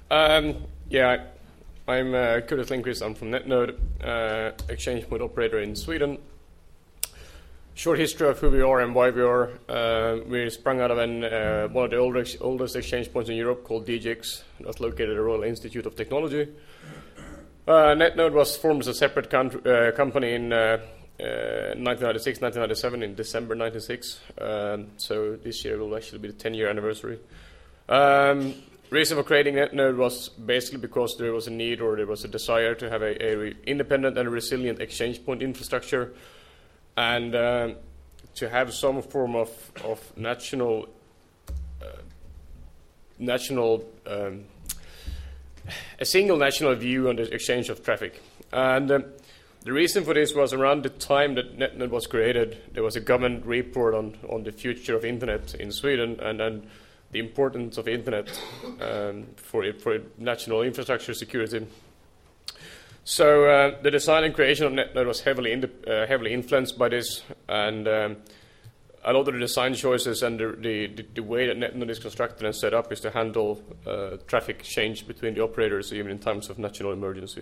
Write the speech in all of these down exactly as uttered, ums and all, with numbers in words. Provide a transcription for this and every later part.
Um, yeah, I'm uh, Curtis Lindqvist. I'm from NetNode, uh, exchange point operator in Sweden. Short history of who we are and why we are. Uh, we sprung out of an, uh, one of the oldest, oldest exchange points in Europe called D G X, that's located at the Royal Institute of Technology. Uh, NetNode was formed as a separate country, uh, company in uh, uh, nineteen ninety-six, nineteen ninety-seven, in December ninety-six. Um, so this year will actually be the ten-year anniversary. Um, reason for creating NetNode was basically because there was a need or there was a desire to have a, a re- independent and resilient exchange point infrastructure, and um, to have some form of, of national uh, national um, a single national view on the exchange of traffic. And um, the reason for this was around the time that NetNode was created, there was a government report on, on the future of internet in Sweden, and then the importance of internet um, for it, for national infrastructure security. So uh, the design and creation of NetNode was heavily in the, uh, heavily influenced by this, and um, a lot of the design choices and the, the, the way that NetNode is constructed and set up is to handle uh, traffic exchange between the operators even in times of national emergency.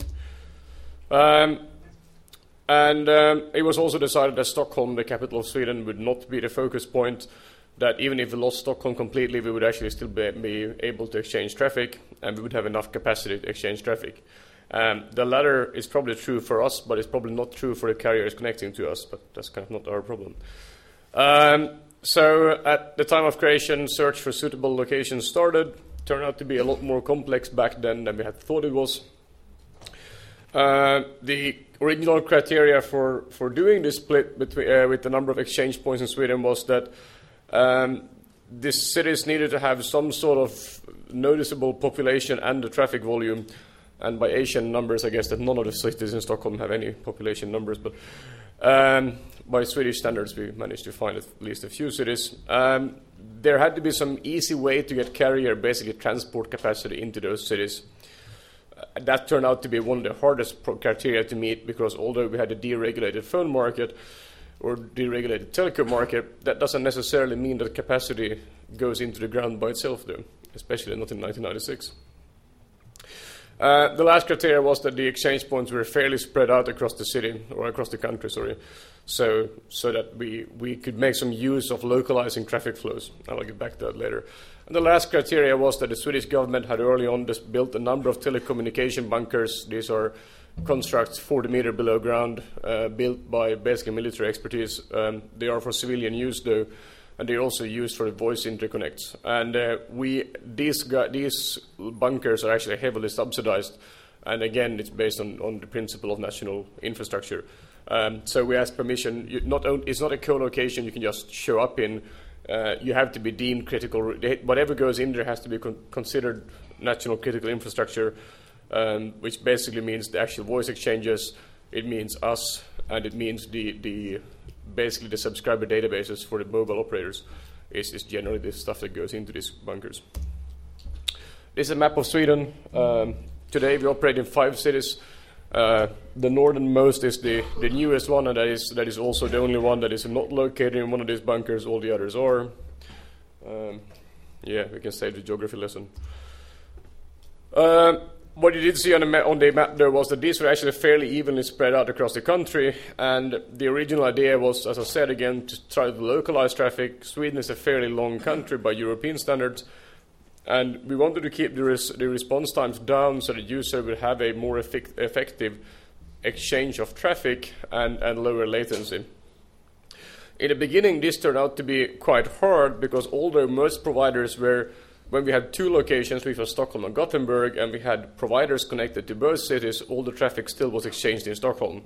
Um, and um, it was also decided that Stockholm, the capital of Sweden, would not be the focus point, that even if we lost Stockholm completely, we would actually still be, be able to exchange traffic, and we would have enough capacity to exchange traffic. Um, the latter is probably true for us, but it's probably not true for the carriers connecting to us, but that's kind of not our problem. Um, so at the time of creation, search for suitable locations started. Turned out to be a lot more complex back then than we had thought it was. Uh, the original criteria for, for doing this split between, uh, with the number of exchange points in Sweden was that um, the cities needed to have some sort of noticeable population and the traffic volume. And by Asian numbers, I guess that none of the cities in Stockholm have any population numbers, but um, by Swedish standards, we managed to find at least a few cities. Um, there had to be some easy way to get carrier, basically transport capacity into those cities. Uh, that turned out to be one of the hardest pro- criteria to meet, because although we had a deregulated phone market or deregulated telecom market, that doesn't necessarily mean that capacity goes into the ground by itself, though, especially not in nineteen ninety-six. Uh, the last criteria was that the exchange points were fairly spread out across the city, or across the country, sorry, so so that we, we could make some use of localizing traffic flows. I'll get back to that later. And the last criteria was that the Swedish government had early on just built a number of telecommunication bunkers. These are constructs forty meter below ground, uh, built by basically military expertise. Um, they are for civilian use, though, and they're also used for the voice interconnects. And uh, we these gu- these bunkers are actually heavily subsidized, and again, it's based on, on the principle of national infrastructure. Um, so we ask permission. You not only, it's not a co-location you can just show up in. Uh, you have to be deemed critical. Whatever goes in there has to be con- considered national critical infrastructure, um, which basically means the actual voice exchanges. It means us, and it means the the basically the subscriber databases for the mobile operators is, is generally the stuff that goes into these bunkers. This is a map of Sweden. Um, today we operate in five cities. Uh, the northernmost is the, the newest one, and that is that is also the only one that is not located in one of these bunkers. All the others are. Um, yeah, we can save the geography lesson. Uh, What you did see on the, ma- on the map there was that these were actually fairly evenly spread out across the country, and the original idea was, as I said again, to try to localize traffic. Sweden is a fairly long country by European standards, and we wanted to keep the, res- the response times down so that the user would have a more effect- effective exchange of traffic and, and lower latency. In the beginning, this turned out to be quite hard, because although most providers were when we had two locations, which was Stockholm and Gothenburg, and we had providers connected to both cities, all the traffic still was exchanged in Stockholm.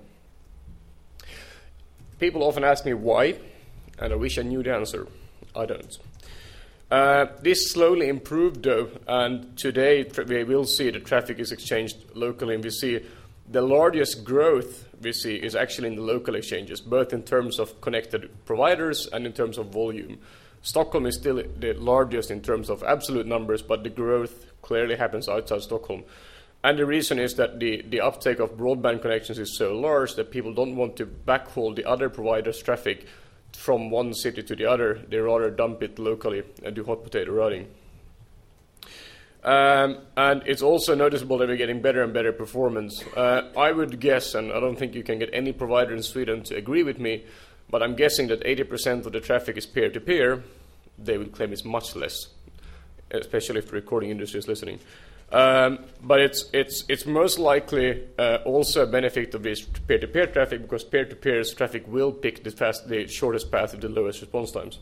People often ask me why, and I wish I knew the answer. I don't. Uh, this slowly improved, though, and today tra- we will see the traffic is exchanged locally, and we see the largest growth we see is actually in the local exchanges, both in terms of connected providers and in terms of volume. Stockholm is still the largest in terms of absolute numbers, but the growth clearly happens outside Stockholm. And the reason is that the, the uptake of broadband connections is so large that people don't want to backhaul the other providers' traffic from one city to the other. They rather dump it locally and do hot potato routing. Um, and it's also noticeable that we're getting better and better performance. Uh, I would guess, and I don't think you can get any provider in Sweden to agree with me, but I'm guessing that eighty percent of the traffic is peer-to-peer. They would claim it's much less, especially if the recording industry is listening. Um, but it's, it's, it's most likely uh, also a benefit of this peer-to-peer traffic, because peer-to-peer traffic will pick the, fast, the shortest path with the lowest response times.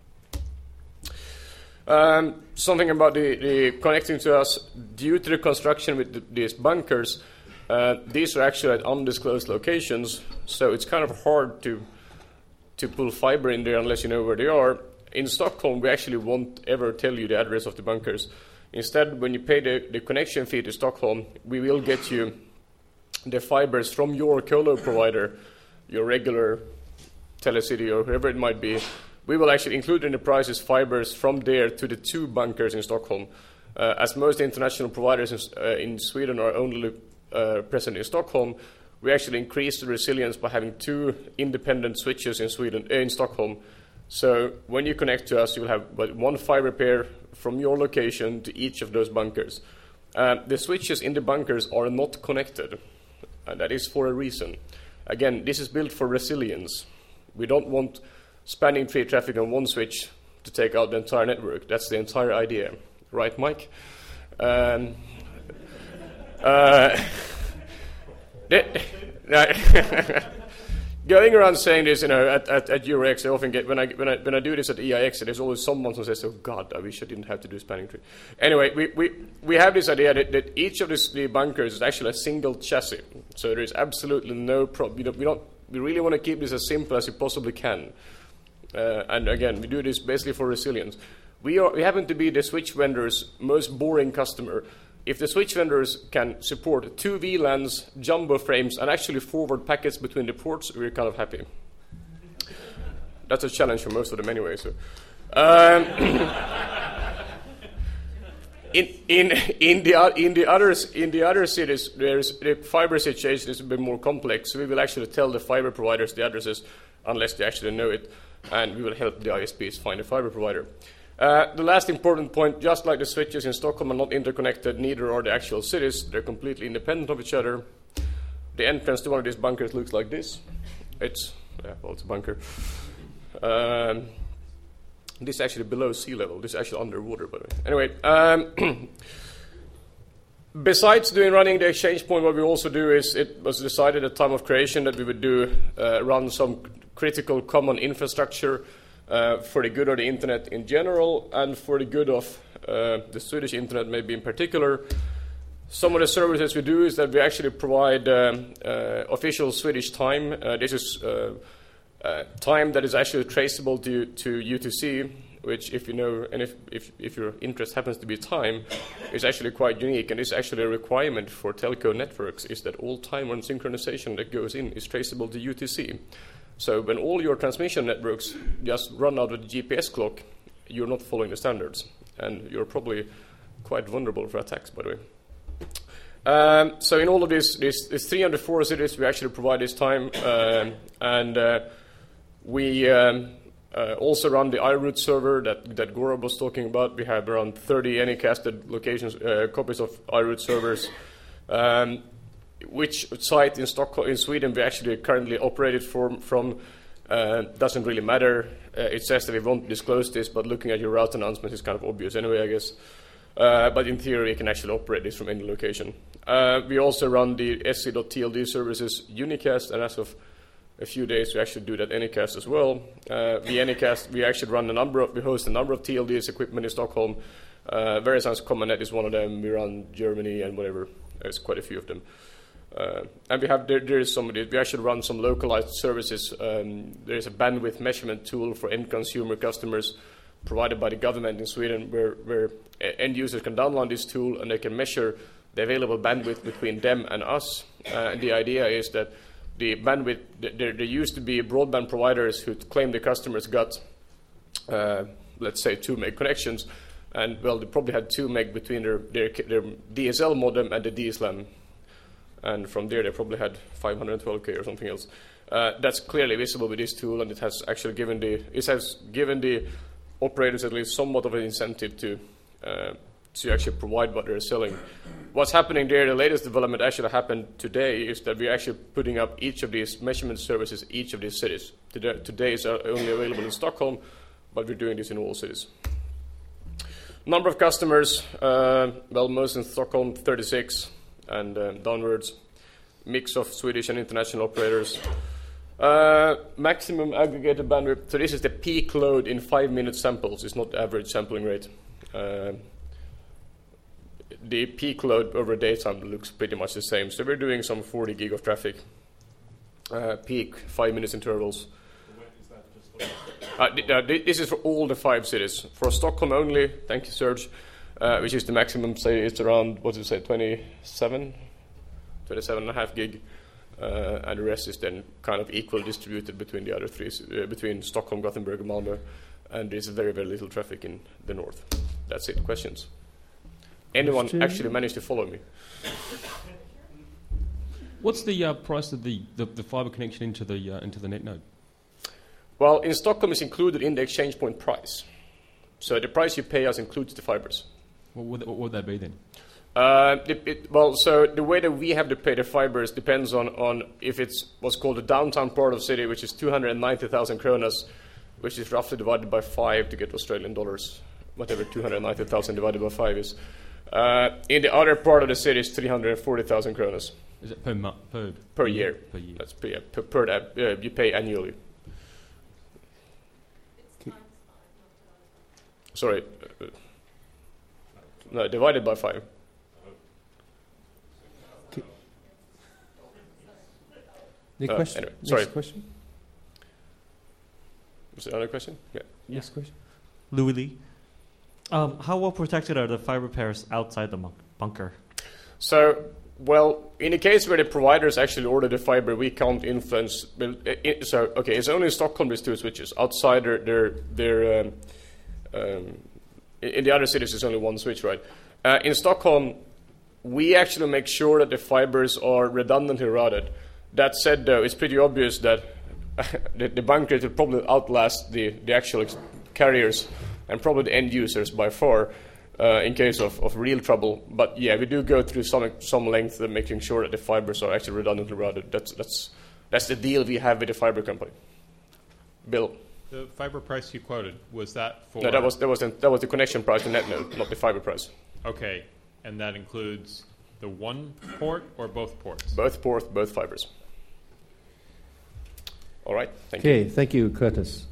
Um, something about the, the connecting to us, due to the construction with the, these bunkers, uh, these are actually at undisclosed locations, so it's kind of hard to to pull fiber in there unless you know where they are. In Stockholm, we actually won't ever tell you the address of the bunkers. Instead, when you pay the, the connection fee to Stockholm, we will get you the fibers from your colo provider, your regular Telecity or whoever it might be. We will actually include in the prices fibers from there to the two bunkers in Stockholm. Uh, as most international providers in, uh, in Sweden are only uh, present in Stockholm, we actually increase the resilience by having two independent switches in Sweden, uh, in Stockholm. So when you connect to us, you will have one fiber pair from your location to each of those bunkers. Uh, the switches in the bunkers are not connected, and that is for a reason. Again, this is built for resilience. We don't want spanning tree traffic on one switch to take out the entire network. That's the entire idea. Right, Mike? Um, uh, going around saying this, you know, at, at, at Eurex, I often get, when I, when, I, when I do this at E I X, there's always someone who says, oh God, I wish I didn't have to do spanning tree. Anyway, we, we, we have this idea that, that each of this, the bunkers is actually a single chassis. So there is absolutely no problem. We don't, we, don't, we really want to keep this as simple as you possibly can. Uh, and again, we do this basically for resilience. We, are, we happen to be the switch vendor's most boring customer. If the switch vendors can support two V LANs, jumbo frames, and actually forward packets between the ports, we're kind of happy. That's a challenge for most of them anyway. So, um, in in in the in the others in the other cities, there's the fiber situation is a bit more complex. So we will actually tell the fiber providers the addresses unless they actually know it, and we will help the I S Ps find a fiber provider. Uh, the last important point, just like the switches in Stockholm are not interconnected, neither are the actual cities. They're completely independent of each other. The entrance to one of these bunkers looks like this. It's, yeah, well, it's a bunker. Um, this is actually below sea level. This is actually underwater, by the way. Anyway, um, besides doing running the exchange point, what we also do is it was decided at time of creation that we would do uh, run some critical common infrastructure Uh, for the good of the internet in general and for the good of uh, the Swedish internet maybe in particular. Some of the services we do is that we actually provide um, uh, official Swedish time. Uh, this is uh, uh, time that is actually traceable to, to U T C, which if you know, and if, if, if your interest happens to be time, is actually quite unique. And this is actually a requirement for telco networks, is that all time on synchronization that goes in is traceable to U T C. So when all your transmission networks just run out of the G P S clock, you're not following the standards. And you're probably quite vulnerable for attacks, by the way. Um, so in all of these, these, these three hundred four cities, we actually provide this time. Um, and uh, we um, uh, also run the iRoute server that, that Gaurav was talking about. We have around thirty Anycasted locations, uh, copies of iRoute servers. Um, Which site in Stockholm, in Sweden, we actually currently operated from, from uh, doesn't really matter. Uh, it says that we won't disclose this, but looking at your route announcements is kind of obvious anyway, I guess. Uh, but in theory, you can actually operate this from any location. Uh, we also run the S C dot T L D services Unicast, and as of a few days, we actually do that Anycast as well. Uh, the Anycast, we actually run a number of, we host a number of T L Ds equipment in Stockholm. Uh, Verizon's CommonNet is one of them. We run Germany and whatever. There's quite a few of them. Uh, and we have there, there is some we actually run some localized services. Um, there is a bandwidth measurement tool for end consumer customers provided by the government in Sweden, where, where end users can download this tool and they can measure the available bandwidth between them and us. Uh, and the idea is that the bandwidth, there, there used to be broadband providers who claim the customers got, uh, let's say, two meg connections, and well, they probably had two meg between their, their, their D S L modem and the D S L A M. And from there, they probably had five hundred twelve K or something else. Uh, that's clearly visible with this tool, and it has actually given the it has given the operators at least somewhat of an incentive to uh, to actually provide what they're selling. What's happening there, the latest development actually happened today, is that we're actually putting up each of these measurement services in each of these cities. Today, today is only available in Stockholm, but we're doing this in all cities. Number of customers, uh, well, most in Stockholm, thirty-six, and uh, downwards. Mix of Swedish and international operators. Uh, maximum aggregated bandwidth, so this is the peak load in five-minute samples, it's not the average sampling rate. Uh, the peak load over daytime looks pretty much the same, so we're doing some forty gig of traffic. Uh, peak, five minutes intervals. Uh, th uh, th this is for all the five cities. For Stockholm only, thank you, Serge, uh, which is the maximum, say it's around, what did you say, twenty-seven? twenty-seven and a half gig. Uh, and the rest is then kind of equally distributed between the other three, uh, between Stockholm, Gothenburg, and Malmö, and there's very, very little traffic in the north. That's it. Questions? Anyone Question? actually managed to follow me? What's the uh, price of the, the, the fibre connection into the uh, into the net node? Well, in Stockholm, it's included in the exchange point price. So the price you pay us includes the fibres. What would, what would that be then? Uh, it, it, well, so the way that we have to pay the fibers depends on, on if it's what's called the downtown part of the city, which is two hundred ninety thousand kronas, which is roughly divided by five to get Australian dollars, whatever two hundred ninety thousand divided by five is. Uh, in the other part of the city is three hundred forty thousand kronas. Is it per month? Per, per year. Per year. That's per, yeah, per, per uh, you pay annually. It's times five, not Sorry. Uh, no, divided by five. The uh, question? Anyway, sorry. Next question? Was there another question? Yeah. yeah. Next question. Louis Lee. Um, how well protected are the fiber pairs outside the bunker? So, well, in the case where the providers actually order the fiber, we can't influence. So, okay, it's only in Stockholm there's two switches. Outside, their their, their um, um, in the other cities, there's only one switch, right? Uh, in Stockholm, we actually make sure that the fibers are redundantly routed. That said, though, it's pretty obvious that the, the bunker will probably outlast the, the actual carriers and probably the end users by far uh, in case of, of real trouble. But yeah, we do go through some some length of making sure that the fibers are actually redundantly routed. That's that's that's the deal we have with the fiber company. Bill. The fiber price you quoted, was that for? No, that was that was the, that was the connection price, the net node, not the fiber price. Okay, and that includes the one port or both ports? Both ports, both fibers. All right, thank you. you. Okay, thank you, Curtis.